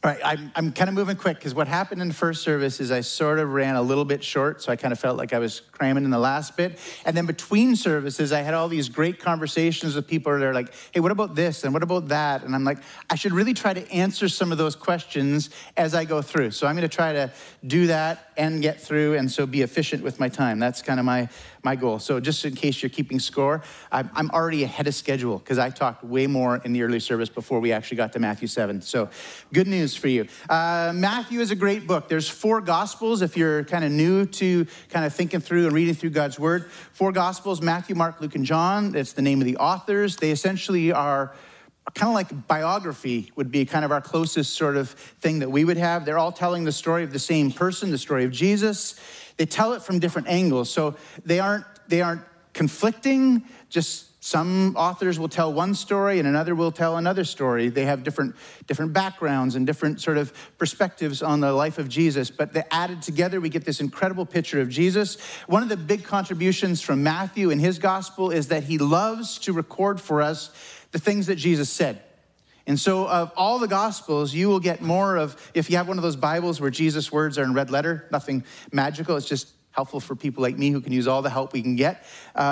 All right, I'm kind of moving quick because what happened in the first service is I sort of ran a little bit short, so I kind of felt like I was cramming in the last bit. And then between services, I had all these great conversations with people that are like, hey, what about this and what about that? And I'm like, I should really try to answer some of those questions as I go through. So I'm going to try to do that and get through, and so be efficient with my time. That's kind of my goal. So just in case you're keeping score, I'm already ahead of schedule because I talked way more in the early service before we actually got to Matthew 7. So good news for you. Matthew is a great book. There's 4 Gospels if you're kind of new to kind of thinking through and reading through God's Word. 4 Gospels, Matthew, Mark, Luke, and John. That's the name of the authors. They essentially are kind of like biography would be kind of our closest sort of thing that we would have. They're all telling the story of the same person, the story of Jesus. They tell it from different angles. So they aren't conflicting. Just some authors will tell one story and another will tell another story. They have different backgrounds and different sort of perspectives on the life of Jesus. But they added together, we get this incredible picture of Jesus. One of the big contributions from Matthew in his gospel is that he loves to record for us the things that Jesus said. And so of all the Gospels, you will get more of, if you have one of those Bibles where Jesus' words are in red letter, nothing magical, it's just helpful for people like me who can use all the help we can get.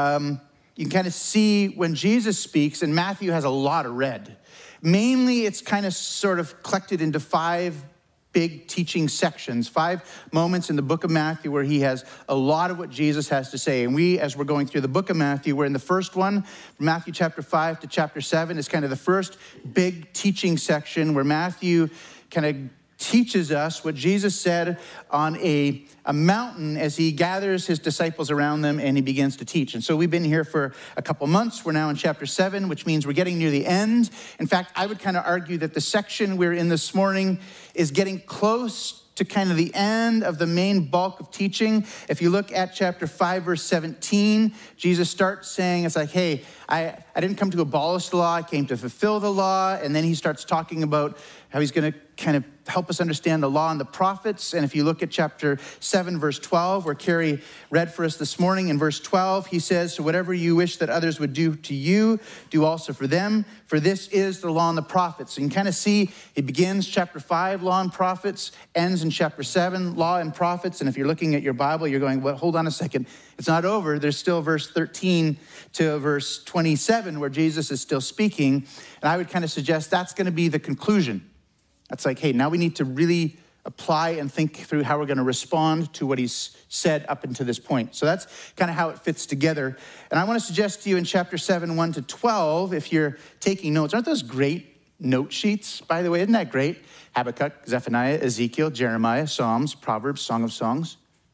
You can kind of see when Jesus speaks, and Matthew has a lot of red. Mainly, it's kind of sort of collected into 5 big teaching sections, 5 moments in the book of Matthew where he has a lot of what Jesus has to say. And we, as we're going through the book of Matthew, we're in the first one, from Matthew chapter 5 to chapter 7, is kind of the first big teaching section where Matthew kind of teaches us what Jesus said on a mountain as he gathers his disciples around them and he begins to teach. And so we've been here for a couple months. We're now in chapter 7, which means we're getting near the end. In fact, I would kind of argue that the section we're in this morning is getting close to kind of the end of the main bulk of teaching. If you look at chapter 5, verse 17, Jesus starts saying, it's like, hey, I didn't come to abolish the law, I came to fulfill the law. And then he starts talking about how he's going to kind of help us understand the law and the prophets. And if you look at chapter 7, verse 12, where Carrie read for us this morning, in verse 12, he says, so whatever you wish that others would do to you, do also for them, for this is the law and the prophets. So you can kind of see he begins chapter 5, law and prophets, ends in chapter 7, law and prophets. And if you're looking at your Bible, you're going, well, hold on a second. It's not over. There's still verse 13 to verse 27 where Jesus is still speaking. And I would kind of suggest that's going to be the conclusion. That's like, hey, now we need to really apply and think through how we're going to respond to what he's said up until this point. So that's kind of how it fits together. And I want to suggest to you in chapter 7, 1 to 12, if you're taking notes, aren't those great note sheets, by the way? Isn't that great? Habakkuk, Zephaniah, Ezekiel, Jeremiah, Psalms, Proverbs, Song of Songs.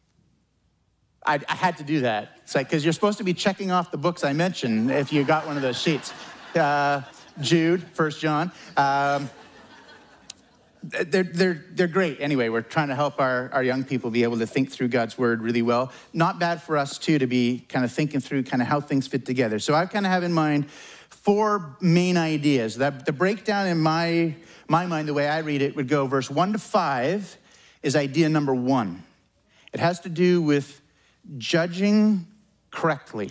I had to do that. It's like, because you're supposed to be checking off the books I mentioned if you got one of those sheets. Jude, 1 John. They're great. Anyway, we're trying to help our young people be able to think through God's word really well. Not bad for us, too, to be kind of thinking through kind of how things fit together. So I kind of have in mind 4 main ideas. The breakdown in my mind, the way I read it, would go verse 1 to 5 is idea number 1. It has to do with judging correctly.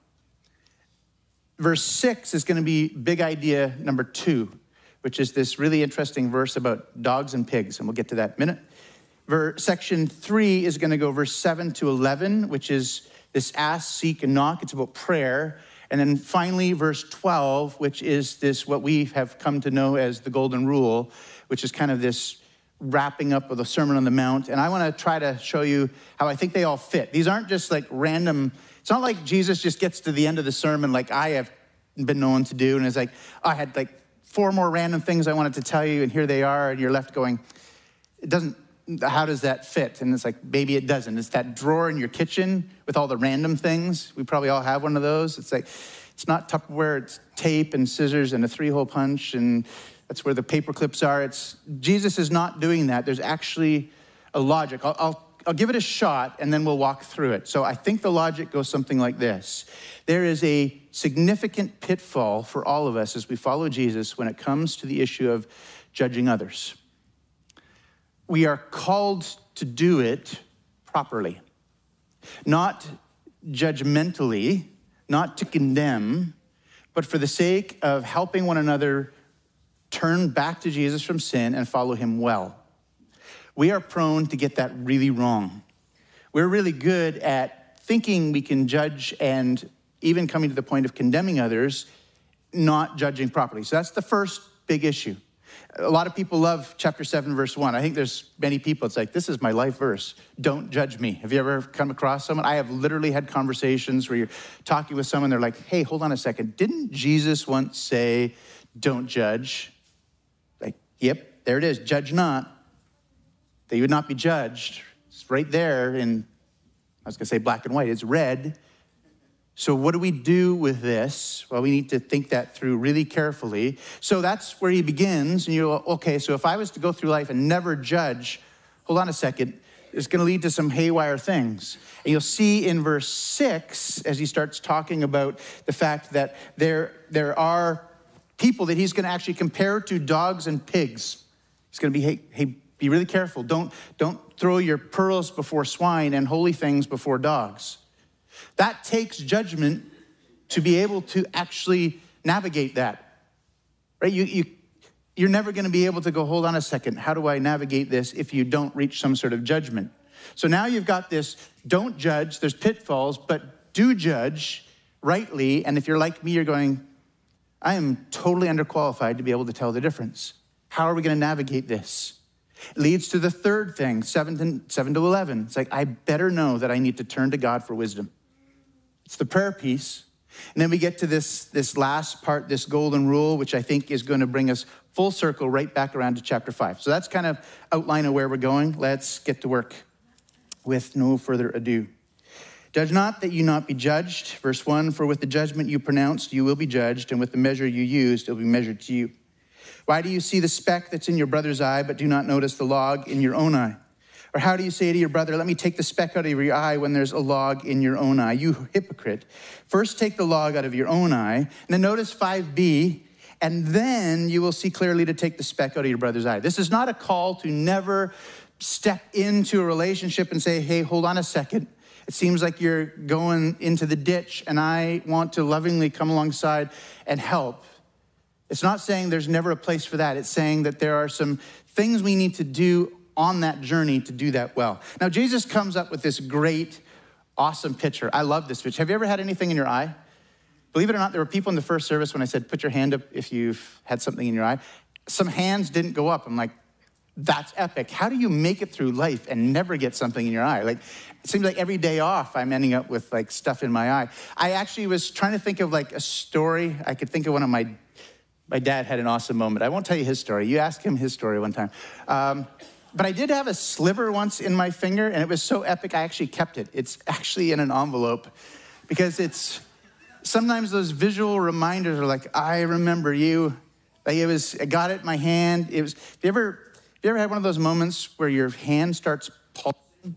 Verse 6 is going to be big idea number 2, which is this really interesting verse about dogs and pigs, and we'll get to that in a minute. Section 3 is going to go verse 7 to 11, which is this ask, seek, and knock. It's about prayer. And then finally, verse 12, which is this, what we have come to know as the Golden Rule, which is kind of this wrapping up of the Sermon on the Mount. And I want to try to show you how I think they all fit. These aren't just like random. It's not like Jesus just gets to the end of the sermon like I have been known to do. And it's like, I had like 4 more random things I wanted to tell you, and here they are. And you're left going, how does that fit? And it's like, maybe it doesn't. It's that drawer in your kitchen with all the random things. We probably all have one of those. It's like, it's not Tupperware, it's tape and scissors and a 3-hole punch, and that's where the paper clips are. Jesus is not doing that. There's actually a logic. I'll give it a shot, and then we'll walk through it. So I think the logic goes something like this. There is a significant pitfall for all of us as we follow Jesus when it comes to the issue of judging others. We are called to do it properly, not judgmentally, not to condemn, but for the sake of helping one another turn back to Jesus from sin and follow him well. We are prone to get that really wrong. We're really good at thinking we can judge and even coming to the point of condemning others, not judging properly. So that's the first big issue. A lot of people love chapter 7, verse 1. I think there's many people, it's like, this is my life verse. Don't judge me. Have you ever come across someone? I have literally had conversations where you're talking with someone, they're like, hey, hold on a second. Didn't Jesus once say, don't judge? Like, yep, there it is. Judge not, that you would not be judged. It's right there in, I was gonna say black and white, it's red. So what do we do with this? Well, we need to think that through really carefully. So that's where he begins. And you're, okay, so if I was to go through life and never judge, hold on a second, it's going to lead to some haywire things. And you'll see in verse 6, as he starts talking about the fact that there are people that he's going to actually compare to dogs and pigs. He's going to be, hey, be really careful. Don't throw your pearls before swine and holy things before dogs. That takes judgment to be able to actually navigate that, right? You're never going to be able to go, hold on a second, how do I navigate this if you don't reach some sort of judgment? So now you've got this, don't judge, there's pitfalls, but do judge rightly. And if you're like me, you're going, I am totally underqualified to be able to tell the difference. How are we going to navigate this? It leads to the third thing, 7 to 11. It's like, I better know that I need to turn to God for wisdom. It's the prayer piece. And then we get to this last part, this golden rule, which I think is going to bring us full circle right back around to chapter 5. So that's kind of outline of where we're going. Let's get to work with no further ado. Judge not that you not be judged. Verse 1, for with the judgment you pronounced, you will be judged, and with the measure you used, it will be measured to you. Why do you see the speck that's in your brother's eye, but do not notice the log in your own eye? Or how do you say to your brother, let me take the speck out of your eye when there's a log in your own eye? You hypocrite. First take the log out of your own eye. And then notice 5b, and then you will see clearly to take the speck out of your brother's eye. This is not a call to never step into a relationship and say, hey, hold on a second. It seems like you're going into the ditch, and I want to lovingly come alongside and help. It's not saying there's never a place for that. It's saying that there are some things we need to do on that journey to do that well. Now, Jesus comes up with this great, awesome picture. I love this picture. Have you ever had anything in your eye? Believe it or not, there were people in the first service when I said, put your hand up if you've had something in your eye. Some hands didn't go up. I'm like, that's epic. How do you make it through life and never get something in your eye? Like, it seems like every day off, I'm ending up with like stuff in my eye. I actually was trying to think of like a story. I could think of one of my dad had an awesome moment. I won't tell you his story. You ask him his story one time. But I did have a sliver once in my finger, and it was so epic, I actually kept it. It's actually in an envelope because it's sometimes those visual reminders are like, I remember you. Like I got it in my hand. It was, have you ever had one of those moments where your hand starts pulsing?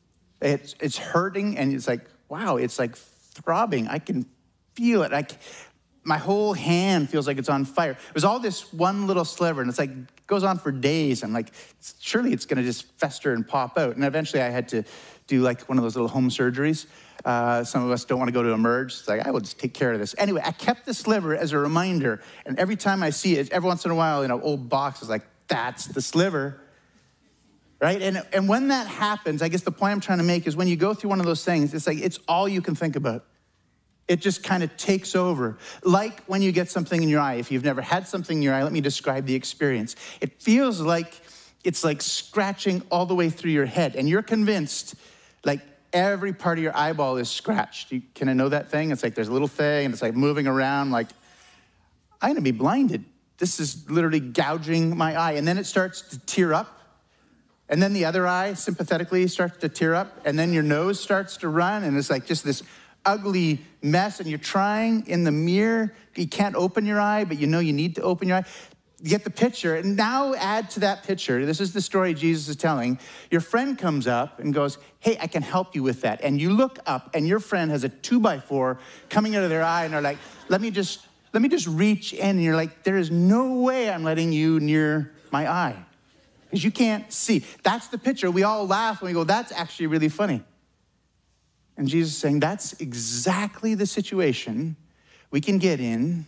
It's hurting, and it's like, wow, it's like throbbing. I can feel it. My whole hand feels like it's on fire. It was all this one little sliver, and it's like, it goes on for days. I'm like, surely it's gonna just fester and pop out. And eventually I had to do like one of those little home surgeries. Some of us don't wanna go to Emerge. It's like, I will just take care of this. Anyway, I kept the sliver as a reminder, and every time I see it, every once in a while, in an old box is like, that's the sliver, right? And when that happens, I guess the point I'm trying to make is when you go through one of those things, it's like, it's all you can think about. It just kind of takes over. Like when you get something in your eye. If you've never had something in your eye, let me describe the experience. It feels like it's like scratching all the way through your head. And you're convinced like every part of your eyeball is scratched. Can I know that thing? It's like there's a little thing and it's like moving around like, I'm gonna be blinded. This is literally gouging my eye. And then it starts to tear up. And then the other eye sympathetically starts to tear up. And then your nose starts to run. And it's like just this ugly mess, and you're trying in the mirror. You can't open your eye, but you know you need to open your eye. You get the picture, and now add to that picture, this is the story Jesus is telling. Your friend comes up and goes, hey, I can help you with that. And you look up, and your friend has a 2x4 coming out of their eye, and they're like, let me just reach in. And you're like, there is no way I'm letting you near my eye, because you can't see. That's the picture. We all laugh, and we go, that's actually really funny. And Jesus is saying that's exactly the situation we can get in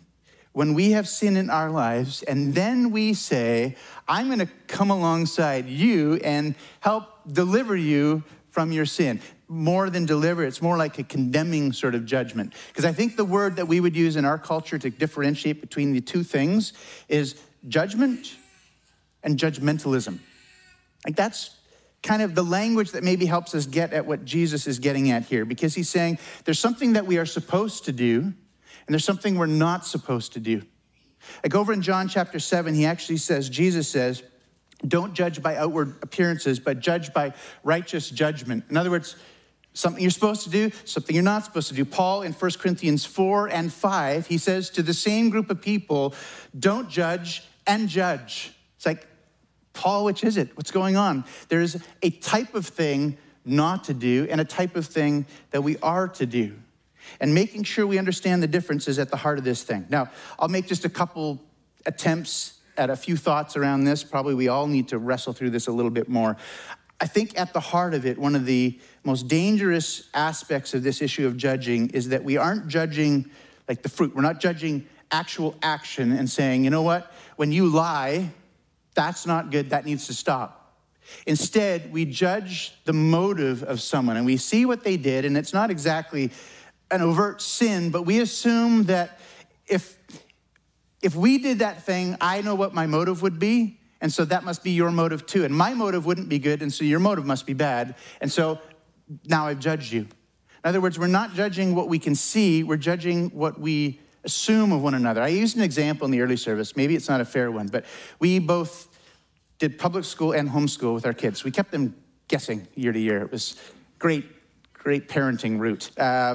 when we have sin in our lives, and then we say, I'm going to come alongside you and help deliver you from your sin. More than deliver, it's more like a condemning sort of judgment. Because I think the word that we would use in our culture to differentiate between the two things is judgment and judgmentalism. Like that's kind of the language that maybe helps us get at what Jesus is getting at here. Because he's saying there's something that we are supposed to do, and there's something we're not supposed to do. Like over in John chapter 7, he actually says, Jesus says, don't judge by outward appearances, but judge by righteous judgment. In other words, something you're supposed to do, something you're not supposed to do. Paul in 1 Corinthians 4 and 5, he says to the same group of people, don't judge and judge. It's like, Paul, which is it? What's going on? There's a type of thing not to do and a type of thing that we are to do. And making sure we understand the difference is at the heart of this thing. Now, I'll make just a couple attempts at a few thoughts around this. Probably we all need to wrestle through this a little bit more. I think at the heart of it, one of the most dangerous aspects of this issue of judging is that we aren't judging like the fruit. We're not judging actual action and saying, you know what? When you lie, that's not good. That needs to stop. Instead, we judge the motive of someone and we see what they did, and it's not exactly an overt sin, but we assume that if we did that thing, I know what my motive would be, and so that must be your motive too. And my motive wouldn't be good, and so your motive must be bad. And so now I've judged you. In other words, we're not judging what we can see, we're judging what we assume of one another. I used an example in the early service. Maybe it's not a fair one, but we both did public school and homeschool with our kids. We kept them guessing year to year. It was great parenting route.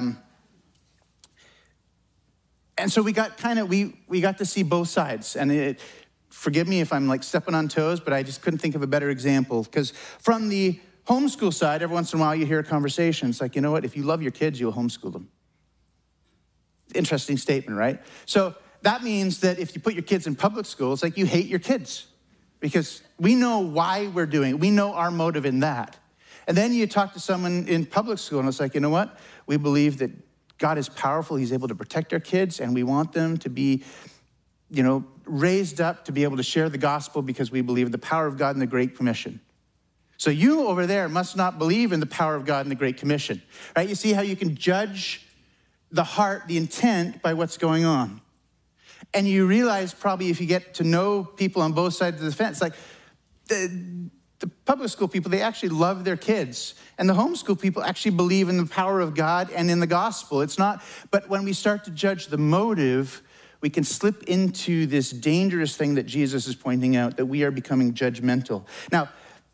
And so we got we got to see both sides. And forgive me if I'm like stepping on toes, but I just couldn't think of a better example. Because from the homeschool side, every once in a while you hear a conversation. It's like, you know what? If you love your kids, you'll homeschool them. Interesting statement, right? So that means that if you put your kids in public school, it's like you hate your kids. Because we know why we're doing it. We know our motive in that. And then you talk to someone in public school, and it's like, you know what? We believe that God is powerful. He's able to protect our kids, and we want them to be, raised up to be able to share the gospel because we believe in the power of God and the Great Commission. So you over there must not believe in the power of God and the Great Commission, right? You see how you can judge the heart, the intent by what's going on. And you realize probably if you get to know people on both sides of the fence, like the public school people, they actually love their kids. And the homeschool people actually believe in the power of God and in the gospel. It's not, but when we start to judge the motive, we can slip into this dangerous thing that Jesus is pointing out, that we are becoming judgmental. Now,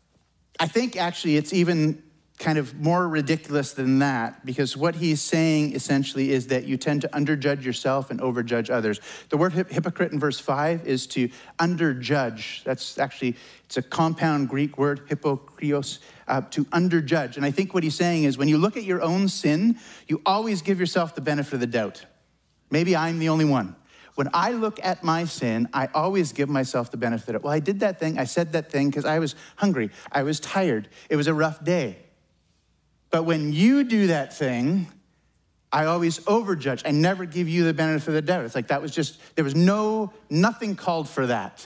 I think actually it's even kind of more ridiculous than that, because what he's saying essentially is that you tend to underjudge yourself and overjudge others. The word hypocrite in verse 5 is to underjudge. That's actually, it's a compound Greek word, hypokrios, to underjudge. And I think what he's saying is when you look at your own sin, you always give yourself the benefit of the doubt. Maybe I'm the only one. When I look at my sin, I always give myself the benefit of, well, I did that thing, I said that thing because I was hungry, I was tired, it was a rough day. But when you do that thing, I always overjudge. I never give you the benefit of the doubt. It's like that was just, there was nothing called for that.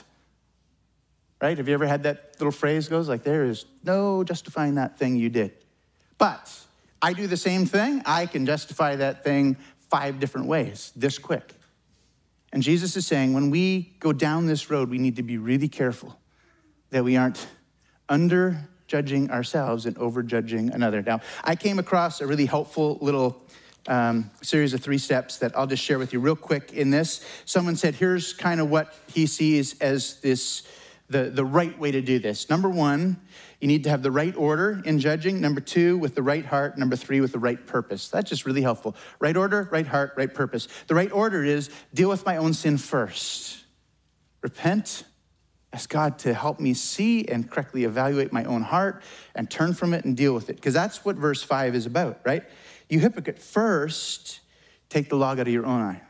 Right? Have you ever had that little phrase goes like, there is no justifying that thing you did. But I do the same thing. I can justify that thing 5 different ways, this quick. And Jesus is saying, when we go down this road, we need to be really careful that we aren't underjudging ourselves and overjudging another. Now, I came across a really helpful little series of 3 steps that I'll just share with you real quick in this. Someone said, here's kind of what he sees as the right way to do this. Number 1, you need to have the right order in judging. Number 2, with the right heart. Number 3, with the right purpose. That's just really helpful. Right order, right heart, right purpose. The right order is deal with my own sin first. Repent. Ask God to help me see and correctly evaluate my own heart and turn from it and deal with it. Because that's what verse 5 is about, right? You hypocrite, first take the log out of your own eye.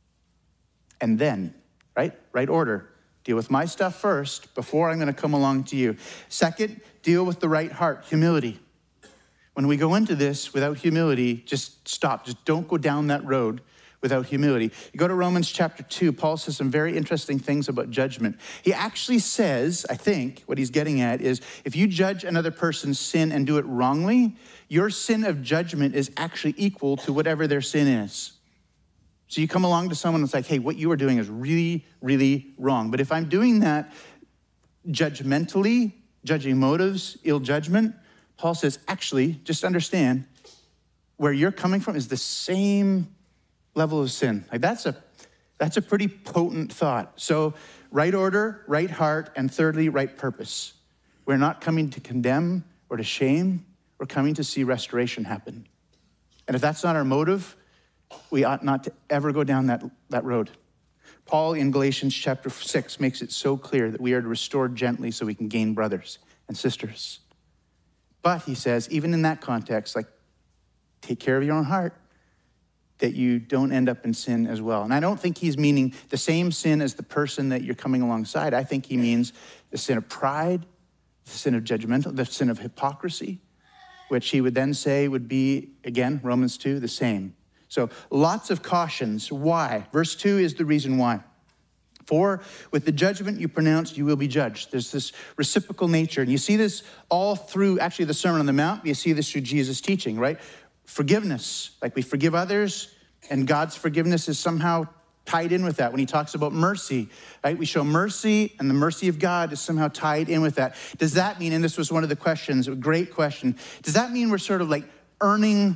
And then, right order. Deal with my stuff first before I'm going to come along to you. Second, deal with the right heart, humility. When we go into this without humility, just stop. Just don't go down that road without humility. You go to Romans chapter 2, Paul says some very interesting things about judgment. He actually says, I think, what he's getting at is, if you judge another person's sin and do it wrongly, your sin of judgment is actually equal to whatever their sin is. So you come along to someone and it's like, hey, what you are doing is really, really wrong. But if I'm doing that judgmentally, judging motives, ill judgment, Paul says, actually, just understand, where you're coming from is the same level of sin. Like that's a pretty potent thought. So right order, right heart, and thirdly, right purpose. We're not coming to condemn or to shame. We're coming to see restoration happen. And if that's not our motive, we ought not to ever go down that road. Paul in Galatians chapter 6 makes it so clear that we are to restore gently so we can gain brothers and sisters. But he says, even in that context, like, take care of your own heart, that you don't end up in sin as well. And I don't think he's meaning the same sin as the person that you're coming alongside. I think he means the sin of pride, the sin of judgmental, the sin of hypocrisy, which he would then say would be, again, Romans 2, the same. So lots of cautions. Why? Verse 2 is the reason why. For with the judgment you pronounce, you will be judged. There's this reciprocal nature. And you see this all through, actually, the Sermon on the Mount. You see this through Jesus' teaching, right? Forgiveness, like we forgive others, and God's forgiveness is somehow tied in with that. When he talks about mercy, right? We show mercy, and the mercy of God is somehow tied in with that. Does that mean, and this was one of the questions, a great question, does that mean we're sort of like earning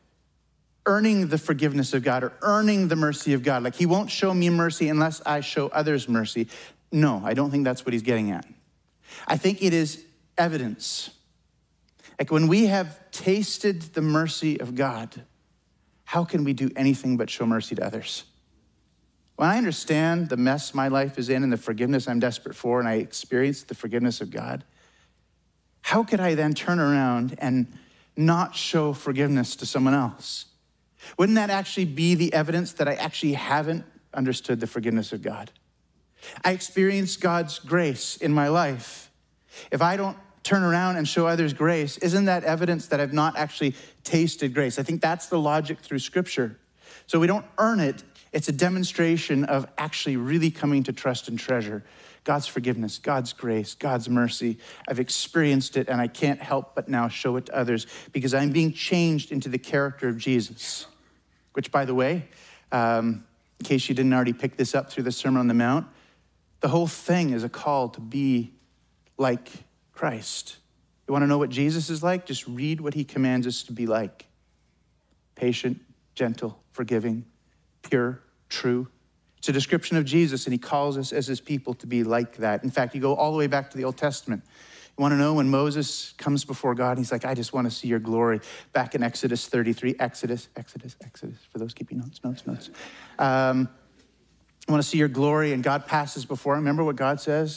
the forgiveness of God or earning the mercy of God? Like he won't show me mercy unless I show others mercy. No, I don't think that's what he's getting at. I think it is evidence. Like when we have tasted the mercy of God, how can we do anything but show mercy to others? When I understand the mess my life is in and the forgiveness I'm desperate for, and I experience the forgiveness of God, how could I then turn around and not show forgiveness to someone else? Wouldn't that actually be the evidence that I actually haven't understood the forgiveness of God? I experience God's grace in my life. If I don't turn around and show others grace, isn't that evidence that I've not actually tasted grace? I think that's the logic through Scripture. So we don't earn it. It's a demonstration of actually really coming to trust and treasure God's forgiveness, God's grace, God's mercy. I've experienced it, and I can't help but now show it to others because I'm being changed into the character of Jesus, which, by the way, in case you didn't already pick this up through the Sermon on the Mount, the whole thing is a call to be like Christ. You want to know what Jesus is like? Just read what he commands us to be like. Patient, gentle, forgiving, pure, true. It's a description of Jesus, and he calls us as his people to be like that. In fact, you go all the way back to the Old Testament. You want to know when Moses comes before God, he's like, I just want to see your glory. Back in Exodus 33, Exodus, for those keeping notes. I want to see your glory, and God passes before him. Remember what God says?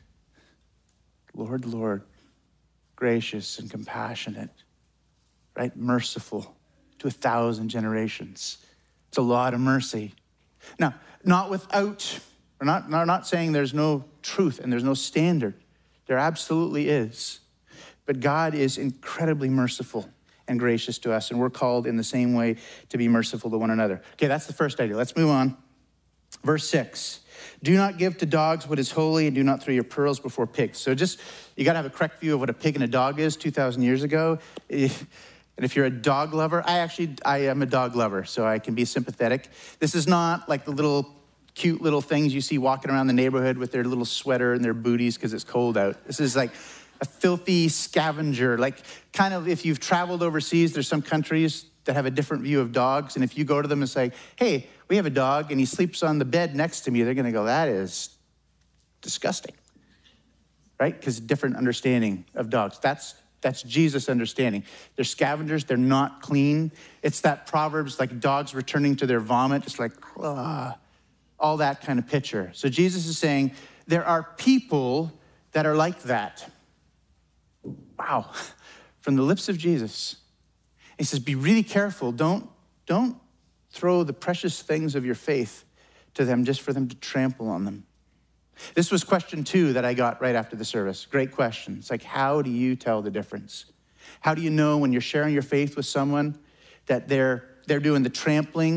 Lord, Lord, gracious and compassionate, right? Merciful to 1,000 generations. It's a lot of mercy. Now, not without, we're not saying there's no truth and there's no standard. There absolutely is. But God is incredibly merciful and gracious to us, and we're called in the same way to be merciful to one another. Okay, that's the first idea. Let's move on. Verse 6. Do not give to dogs what is holy, and do not throw your pearls before pigs. So just, you got to have a correct view of what a pig and a dog is 2,000 years ago. And if you're a dog lover, I am a dog lover, so I can be sympathetic. This is not like the little cute little things you see walking around the neighborhood with their little sweater and their booties because it's cold out. This is like a filthy scavenger. Like kind of if you've traveled overseas, there's some countries that have a different view of dogs. And if you go to them and say, hey, we have a dog and he sleeps on the bed next to me, they're going to go, that is disgusting, right? Because different understanding of dogs. That's Jesus' understanding. They're scavengers. They're not clean. It's that Proverbs, like dogs returning to their vomit. It's like, all that kind of picture. So Jesus is saying there are people that are like that. Wow. From the lips of Jesus. He says, be really careful. Don't throw the precious things of your faith to them just for them to trample on them. This was question 2 that I got right after the service. Great question. It's like, how do you tell the difference? How do you know when you're sharing your faith with someone that they're doing the trampling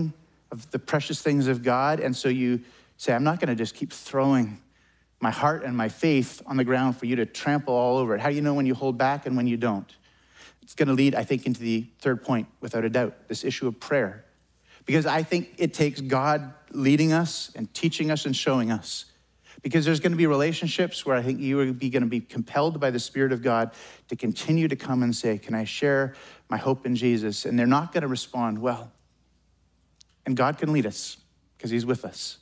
of the precious things of God. And so you say, I'm not going to just keep throwing my heart and my faith on the ground for you to trample all over it. How do you know when you hold back and when you don't? It's going to lead, I think, into the third point, without a doubt, this issue of prayer. Because I think it takes God leading us and teaching us and showing us. Because there's going to be relationships where I think you are going to be compelled by the Spirit of God to continue to come and say, can I share my hope in Jesus? And they're not going to respond well. And God can lead us because he's with us.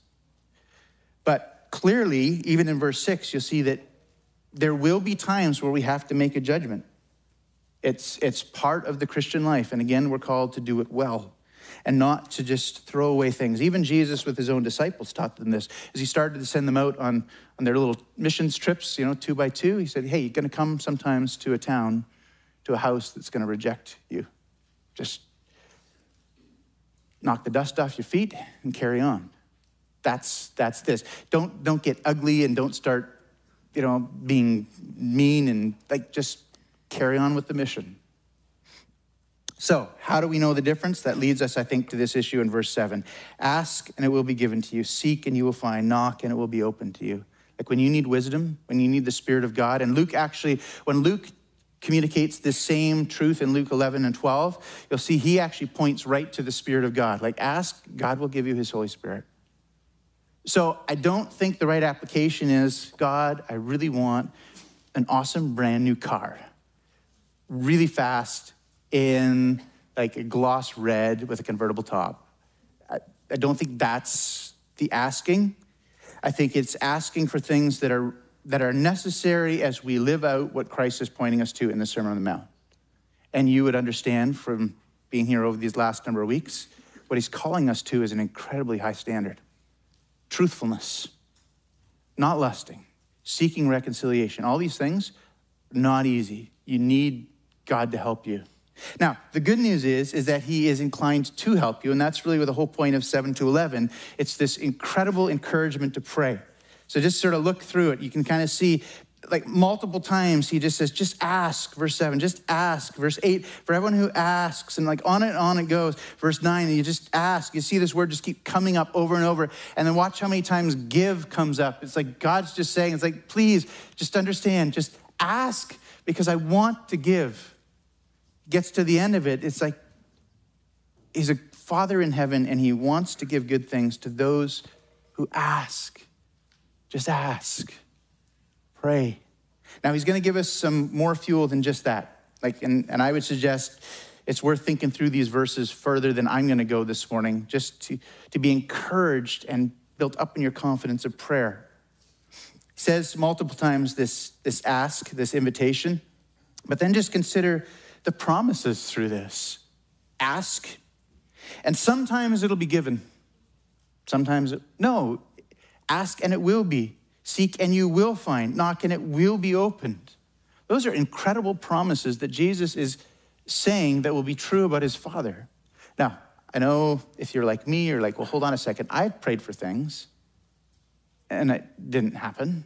But clearly, even in verse 6, you'll see that there will be times where we have to make a judgment. It's part of the Christian life. And again, we're called to do it well and not to just throw away things. Even Jesus with his own disciples taught them this. As he started to send them out on their little missions trips, 2 by 2, he said, hey, you're going to come sometimes to a town, to a house that's going to reject you. Just knock the dust off your feet and carry on. That's this. Don't get ugly and don't start, being mean and just carry on with the mission. So, how do we know the difference? That leads us, I think, to this issue in verse 7. Ask, and it will be given to you. Seek, and you will find. Knock, and it will be open to you. Like when you need wisdom, when you need the Spirit of God. And when Luke communicates this same truth in Luke 11 and 12, you'll see he actually points right to the Spirit of God. Like, ask, God will give you his Holy Spirit. So, I don't think the right application is, God, I really want an awesome brand new car. Really fast, in a gloss red with a convertible top. I don't think that's the asking. I think it's asking for things that are necessary as we live out what Christ is pointing us to in the Sermon on the Mount. And you would understand from being here over these last number of weeks, what he's calling us to is an incredibly high standard. Truthfulness, not lusting, seeking reconciliation. All these things, not easy. You need God to help you. Now, the good news is that he is inclined to help you, and that's really the whole point of 7 to 11. It's this incredible encouragement to pray. So just sort of look through it. You can kind of see, multiple times, he just says, just ask, verse 7, just ask. Verse 8, for everyone who asks, and on it goes. Verse 9, you just ask. You see this word just keep coming up over and over, and then watch how many times give comes up. It's like God's just saying, please, just understand, just ask, because I want to give. Gets to the end of it, it's like he's a Father in heaven and he wants to give good things to those who ask. Just ask. Pray. Now he's going to give us some more fuel than just that. And I would suggest it's worth thinking through these verses further than I'm going to go this morning, just to be encouraged and built up in your confidence of prayer. He says multiple times this ask, this invitation, but then just consider the promises through this. Ask, and sometimes it'll be given. Sometimes, no. Ask, and it will be. Seek, and you will find. Knock, and it will be opened. Those are incredible promises that Jesus is saying that will be true about his Father. Now, I know if you're like me, you're like, well, hold on a second. I prayed for things, and it didn't happen.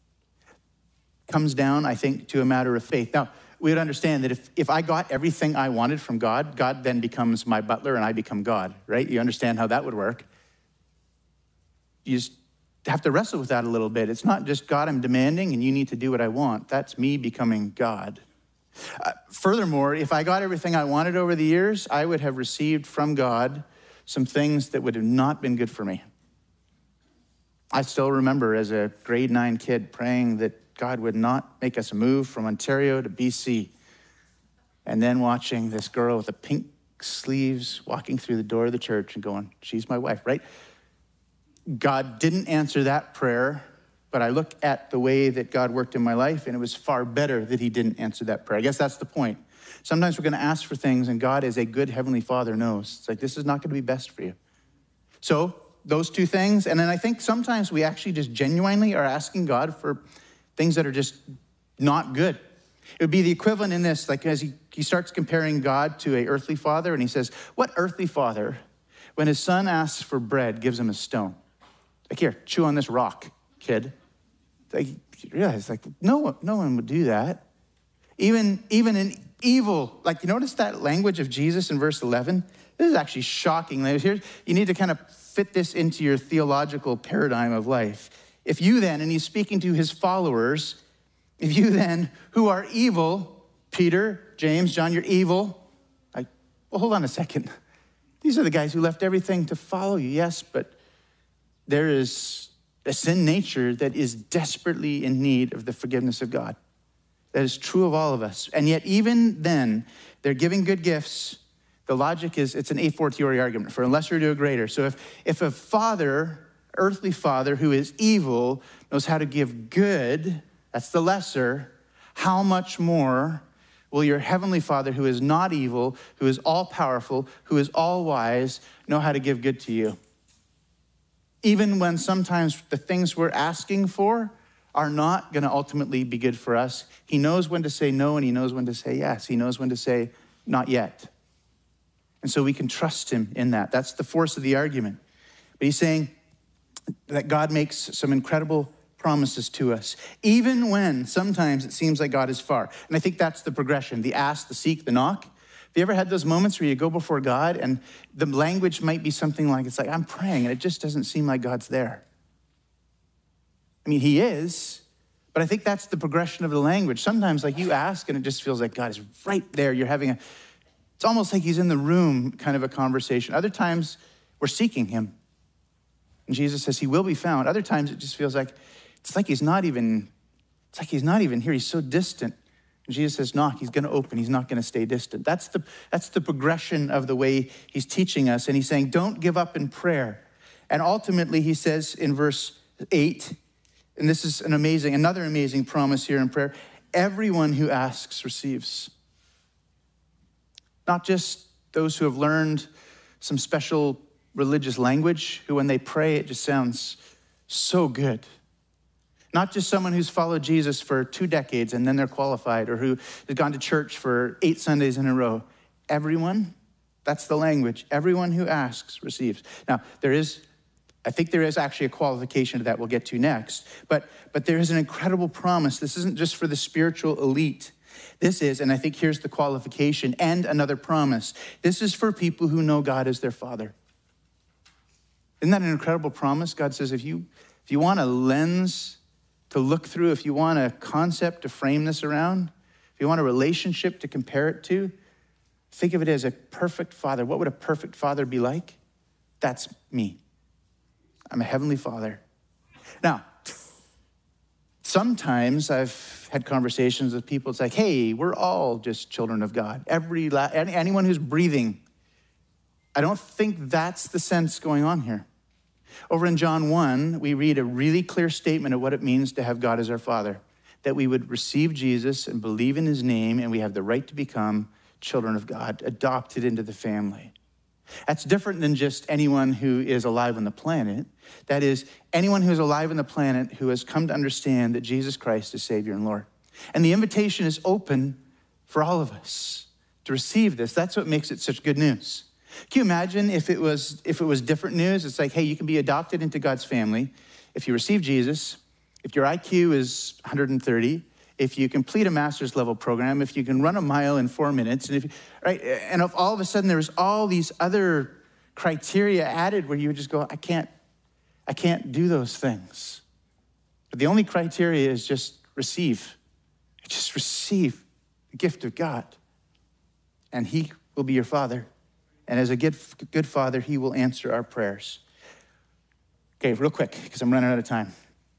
Comes down, I think, to a matter of faith. Now, we would understand that if I got everything I wanted from God, God then becomes my butler and I become God, right? You understand how that would work. You just have to wrestle with that a little bit. It's not just God, I'm demanding and you need to do what I want. That's me becoming God. Furthermore, if I got everything I wanted over the years, I would have received from God some things that would have not been good for me. I still remember as a grade 9 kid praying that God would not make us move from Ontario to BC. And then watching this girl with the pink sleeves walking through the door of the church and going, she's my wife, right? God didn't answer that prayer, but I look at the way that God worked in my life, and it was far better that he didn't answer that prayer. I guess that's the point. Sometimes we're going to ask for things, and God, as a good heavenly Father, knows. It's like, this is not going to be best for you. So those two things, and then I think sometimes we actually just genuinely are asking God for things that are just not good. It would be the equivalent in this, as he starts comparing God to an earthly father, and he says, what earthly father, when his son asks for bread, gives him a stone? Here, chew on this rock, kid. You realize, no one would do that. Even in evil, you notice that language of Jesus in verse 11? This is actually shocking. Here, you need to kind of fit this into your theological paradigm of life. If you then, and he's speaking to his followers, if you then, who are evil, Peter, James, John, you're evil. Well, hold on a second. These are the guys who left everything to follow you, yes, but there is a sin nature that is desperately in need of the forgiveness of God. That is true of all of us. And yet even then, they're giving good gifts. The logic is, it's an a fortiori argument, for a lesser to a greater. So if a father, earthly father who is evil knows how to give good, that's the lesser, how much more will your heavenly Father who is not evil, who is all powerful, who is all wise, know how to give good to you? Even when sometimes the things we're asking for are not going to ultimately be good for us. He knows when to say no and he knows when to say yes. He knows when to say not yet. And so we can trust him in that. That's the force of the argument. But he's saying that God makes some incredible promises to us, even when sometimes it seems like God is far. And I think that's the progression, the ask, the seek, the knock. Have you ever had those moments where you go before God and the language might be something like, it's like, I'm praying and it just doesn't seem like God's there. I mean, he is, but I think that's the progression of the language. Sometimes like you ask and it just feels like God is right there. You're having it's almost like he's in the room kind of a conversation. Other times we're seeking him. And Jesus says he will be found. Other times it just feels like, it's like he's not even here. He's so distant. And Jesus says, knock, he's going to open. He's not going to stay distant. That's the progression of the way he's teaching us. And he's saying, don't give up in prayer. And ultimately he says in verse 8, and this is another amazing promise here in prayer, everyone who asks receives. Not just those who have learned some special religious language, who when they pray, it just sounds so good. Not just someone who's followed Jesus for 2 decades and then they're qualified, or who has gone to church for 8 Sundays in a row. Everyone, that's the language. Everyone who asks receives. Now, I think there is actually a qualification to that we'll get to next, but there is an incredible promise. This isn't just for the spiritual elite. This is, and I think here's the qualification and another promise. This is for people who know God as their Father. Isn't that an incredible promise? God says, if you want a lens to look through, if you want a concept to frame this around, if you want a relationship to compare it to, think of it as a perfect father. What would a perfect father be like? That's me. I'm a heavenly Father. Now, sometimes I've had conversations with people. It's like, hey, we're all just children of God. Anyone who's breathing. I don't think that's the sense going on here. Over in John 1, we read a really clear statement of what it means to have God as our Father, that we would receive Jesus and believe in his name, and we have the right to become children of God, adopted into the family. That's different than just anyone who is alive on the planet. That is, anyone who is alive on the planet who has come to understand that Jesus Christ is Savior and Lord. And the invitation is open for all of us to receive this. That's what makes it such good news. Can you imagine if it was different news? It's like, hey, you can be adopted into God's family if you receive Jesus, if your IQ is 130, if you complete a master's level program, if you can run a mile in 4 minutes, and if all of a sudden there's all these other criteria added where you would just go, I can't do those things. But the only criteria is just receive. Just receive the gift of God, and he will be your Father. And as a good Father, he will answer our prayers. Okay, real quick, because I'm running out of time.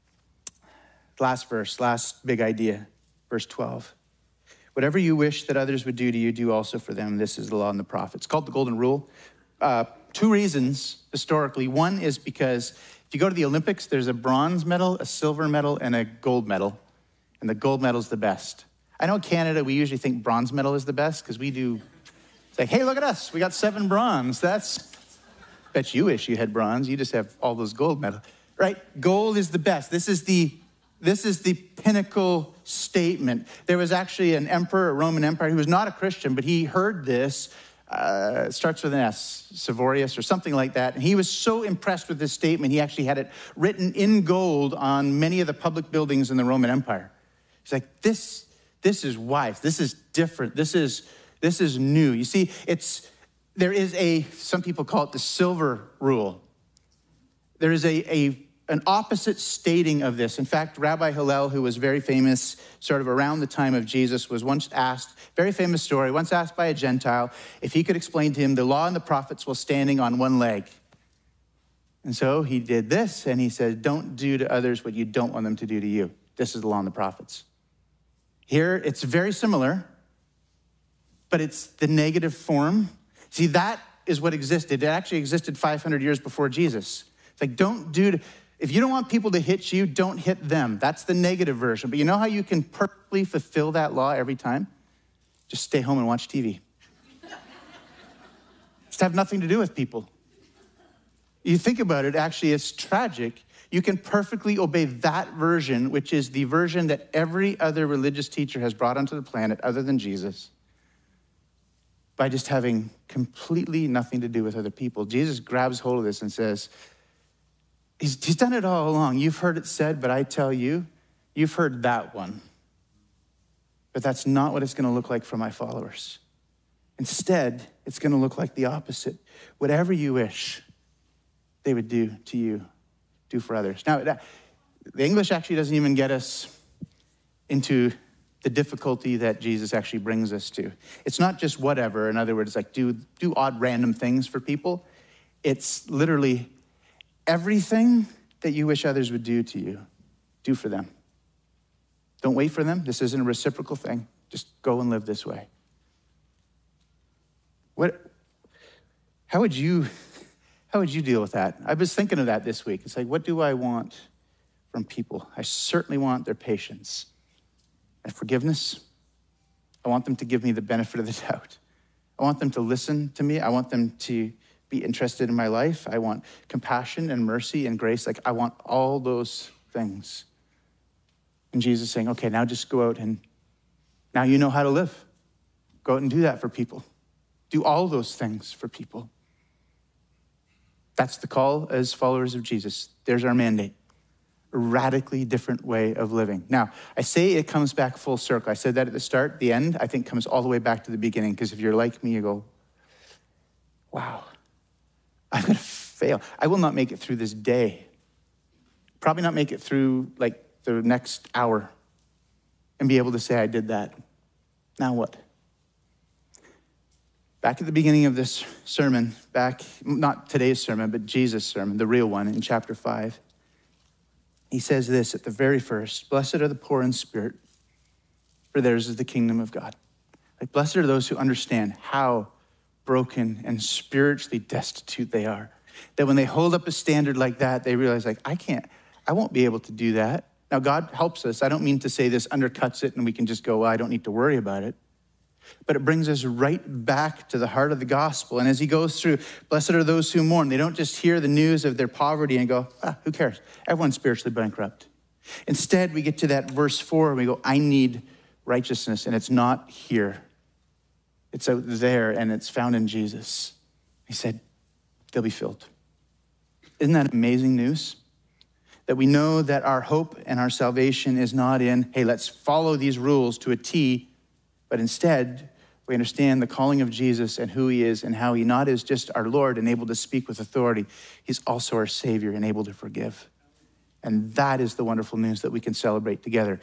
Last verse, last big idea, verse 12. Whatever you wish that others would do to you, do also for them. This is the law and the prophets. It's called the Golden Rule. 2 reasons historically. One is because if you go to the Olympics, there's a bronze medal, a silver medal, and a gold medal. And the gold medal is the best. I know in Canada, we usually think bronze medal is the best because we do. It's like, hey, look at us. We got 7 bronze. Bet you wish you had bronze. You just have all those gold medals, right? Gold is the best. This is the pinnacle statement. There was actually an emperor, a Roman empire, who was not a Christian, but he heard this. It starts with an S, Severius or something like that. And he was so impressed with this statement, he actually had it written in gold on many of the public buildings in the Roman Empire. He's like, this is wise. This is different. This is new. You see, There is some people call it the silver rule. There is an opposite stating of this. In fact, Rabbi Hillel, who was very famous sort of around the time of Jesus, was once asked, very famous story, once asked by a Gentile if he could explain to him the law and the prophets while standing on one leg. And so he did this, and he said, don't do to others what you don't want them to do to you. This is the law and the prophets. Here, it's very similar, but it's the negative form. See, that is what existed. It actually existed 500 years before Jesus. It's like, if you don't want people to hit you, don't hit them. That's the negative version. But you know how you can perfectly fulfill that law every time? Just stay home and watch TV. Just have nothing to do with people. You think about it, actually, it's tragic. You can perfectly obey that version, which is the version that every other religious teacher has brought onto the planet other than Jesus, by just having completely nothing to do with other people. Jesus grabs hold of this and says, he's done it all along. You've heard it said, but I tell you, you've heard that one. But that's not what it's going to look like for my followers. Instead, it's going to look like the opposite. Whatever you wish they would do to you, do for others. Now, the English actually doesn't even get us into the difficulty that Jesus actually brings us to. It's not just whatever. In other words, like do odd random things for people. It's literally everything that you wish others would do to you, do for them. Don't wait for them. This isn't a reciprocal thing. Just go and live this way. How would you deal with that? I was thinking of that this week. It's like, what do I want from people? I certainly want their patience and forgiveness. I want them to give me the benefit of the doubt. I want them to listen to me. I want them to be interested in my life. I want compassion and mercy and grace. Like, I want all those things. And Jesus is saying, okay, now just go out and now you know how to live. Go out and do that for people. Do all those things for people. That's the call as followers of Jesus. There's our mandate. A radically different way of living. Now, I say it comes back full circle. I said that at the start. The end, I think, comes all the way back to the beginning, because if you're like me, you go, wow, I'm going to fail. I will not make it through this day. Probably not make it through, like, the next hour and be able to say I did that. Now what? Back at the beginning of this sermon, not today's sermon, but Jesus' sermon, the real one, in chapter 5, he says this at the very first: blessed are the poor in spirit, for theirs is the kingdom of God. Like, blessed are those who understand how broken and spiritually destitute they are. That when they hold up a standard like that, they realize, like, I won't be able to do that. Now, God helps us. I don't mean to say this undercuts it and we can just go, well, I don't need to worry about it. But it brings us right back to the heart of the gospel. And as he goes through, blessed are those who mourn. They don't just hear the news of their poverty and go, who cares? Everyone's spiritually bankrupt. Instead, we get to that verse 4 and we go, I need righteousness. And it's not here. It's out there, and it's found in Jesus. He said, they'll be filled. Isn't that amazing news? That we know that our hope and our salvation is not in, hey, let's follow these rules to a T, but instead, we understand the calling of Jesus and who he is and how he not is just our Lord and able to speak with authority, he's also our Savior and able to forgive. And that is the wonderful news that we can celebrate together.